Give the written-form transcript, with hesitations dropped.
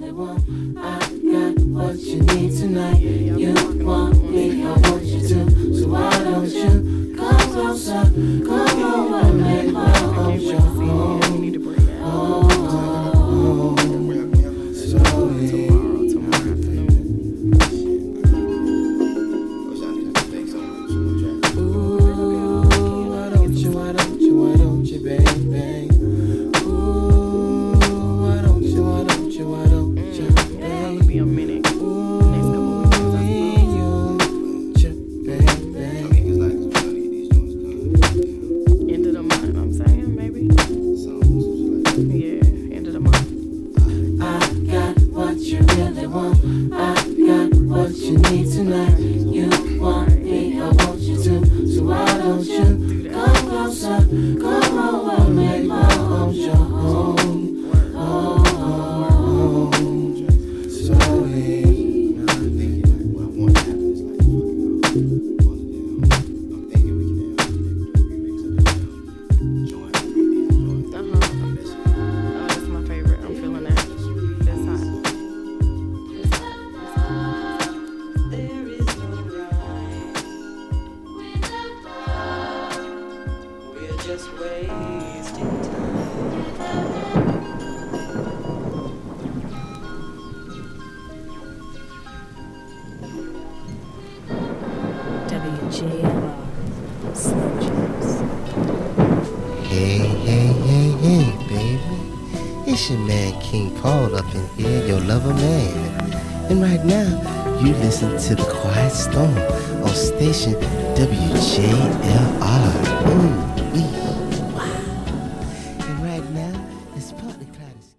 really want. I got what you need tonight. You want me, I want you to. So why don't you come closer? Come over and make my arms your home. Hey, baby. It's your man King Paul up in here, your lover man. And right now, you listen to The Quiet Storm on station WJLR.